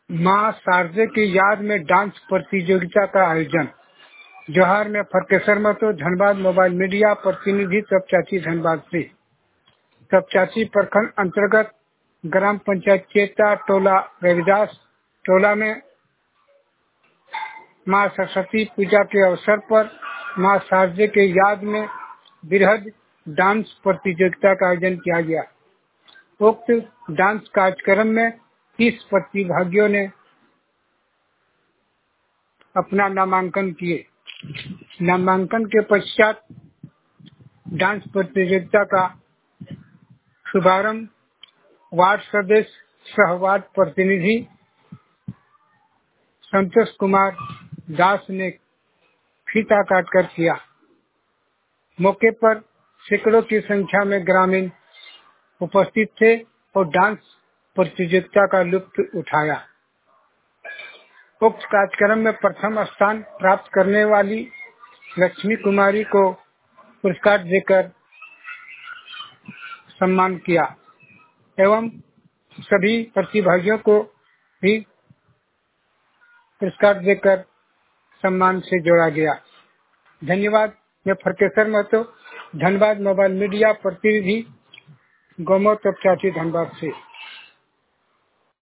मां शारदे की याद में डांस प्रतियोगिता का आयोजन। जोहार में फरकेसर महतो, धनबाद मोबाइल मीडिया प्रतिनिधि तपचाची धनबाद से। तपचाची प्रखंड अंतर्गत ग्राम पंचायत चेता टोला रविदास टोला में मां सरस्वती पूजा के अवसर पर मां शारदे के याद में बृहद डांस प्रतियोगिता का आयोजन किया गया। उक्त डांस कार्यक्रम में 30 प्रतिभागियों ने अपना नामांकन किए। नामांकन के पश्चात डांस प्रतियोगिता का शुभारंभ वार्ड सदस्य सह वार्ड प्रतिनिधि संतोष कुमार दास ने फीता काटकर किया। मौके पर सैकड़ों की संख्या में ग्रामीण उपस्थित थे और डांस प्रतियोगिता का लुत्फ उठाया। उक्त कार्यक्रम में प्रथम स्थान प्राप्त करने वाली लक्ष्मी कुमारी को पुरस्कार देकर सम्मान किया एवं सभी प्रतिभागियों को भी पुरस्कार देकर सम्मान से जोड़ा गया। धन्यवाद। मैं फरकेसर महतो, धनबाद मोबाइल मीडिया प्रतिनिधि गौमो तपचाची धनबाद से।